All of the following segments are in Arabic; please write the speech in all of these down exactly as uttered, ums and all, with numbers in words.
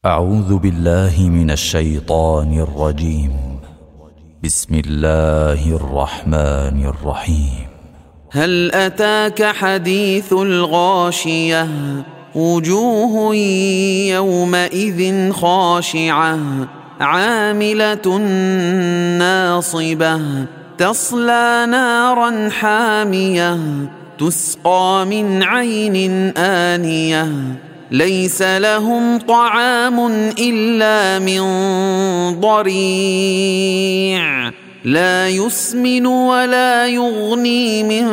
أعوذ بالله من الشيطان الرجيم. بسم الله الرحمن الرحيم. هل أتاك حديث الغاشية؟ وجوه يومئذ خاشعة عاملة ناصبة تصلى نارا حامية تسقى من عين آنية ليس لهم طعام إلا من ضريع لا يسمن ولا يغني من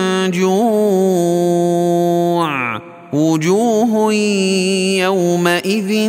جوع وجوه يومئذ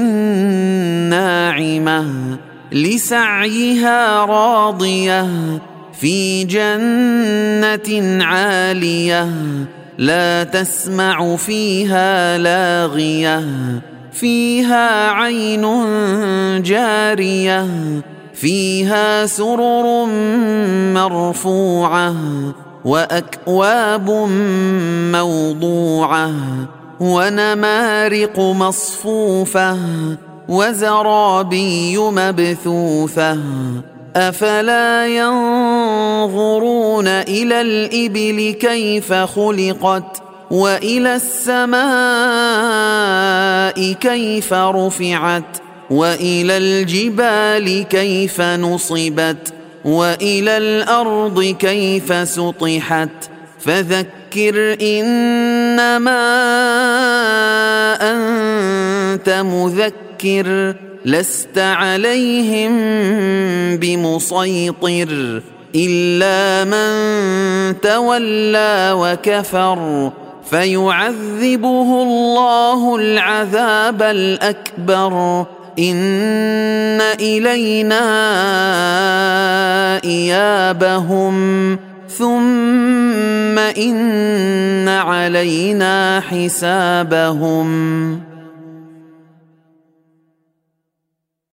ناعمة لسعيها راضية في جنة عالية لا تسمع فيها لاغية فيها عين جارية فيها سرر مرفوعة وأكواب موضوعة ونمارق مصفوفة وزرابي مبثوثة أفلا ينظرون إلى الإبل كيف خلقت وإلى السماء كيف رفعت وإلى الجبال كيف نصبت وإلى الأرض كيف سطحت فذكر إنما أنت مذكر لست عليهم بمسيطر إلا من تولى وكفر فيعذبه الله العذاب الأكبر إن إلينا إيابهم ثم إن علينا حسابهم.